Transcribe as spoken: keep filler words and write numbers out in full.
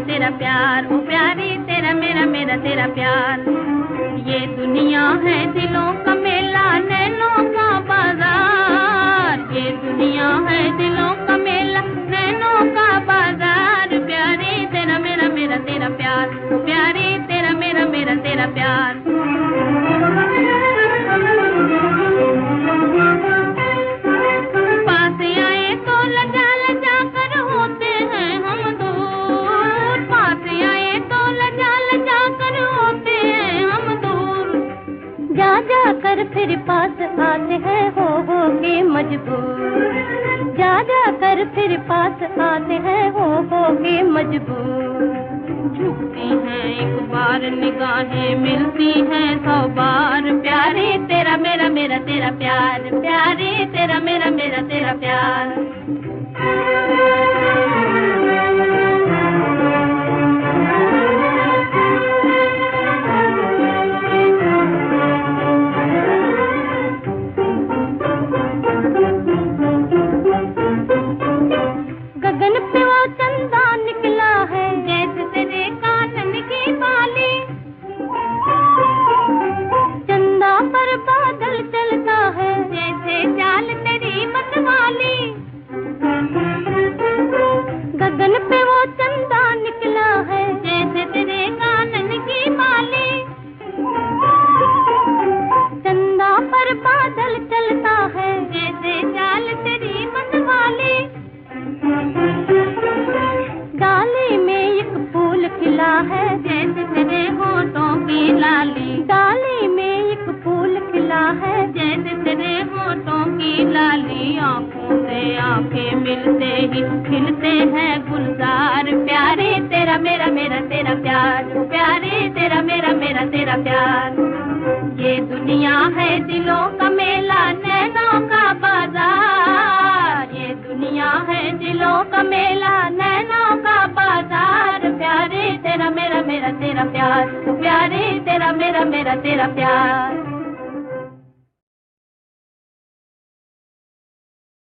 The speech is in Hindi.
तेरा प्यार, ओ प्यारे तेरा मेरा मेरा तेरा प्यार। ये दुनिया है दिलों का मेला, नैनों का बाजार। ये दुनिया है दिलों का मेला, नैनों का बाजार। प्यारे तेरा मेरा मेरा तेरा प्यार, ओ प्यारे तेरा मेरा मेरा तेरा प्यार। पास आए तो लजा लजा कर होते हैं हम दूर, पास आए तो लजा लजा कर होते हैं हम दूर। जा जा कर फिर पास आते हैं हो हो के मजबूर, जा जा कर फिर पास आते हैं हो हो के मजबूर। झुकती हैं एक बार निगाहें, मिलती हैं सौ बार। प्यारे तेरा मेरा मेरा तेरा प्यार, प्यारे तेरा मेरा मेरा तेरा प्यार। गगन पे वो चंदा निकला है, जैसे तेरे कानन की बाली। चंदा पर बादल चलता है, जैसे चाल तेरी मतवाली। गगन पे वो चंदा निकला है, जैसे तेरे कानन की बाली। चंदा पर बादल चलता है, जैसे चाल तेरी मतवाली। डाली में एक फूल खिला है, जैसे तेरे होठों की लाली। डाली में एक फूल खिला है, जैसे तेरे होठों की लाली। आंखों से आंखें मिलते ही खिलते हैं गुलजार। प्यारे तेरा मेरा मेरा तेरा प्यार, प्यारे तेरा मेरा मेरा तेरा प्यार। ये दुनिया है दिलों का मेला, नैनों का बाजार। ये दुनिया है दिलों का मेला, नैनों का बाजार। प्यारे तेरा मेरा मेरा तेरा प्यार, प्यारे तेरा मेरा मेरा तेरा प्यार।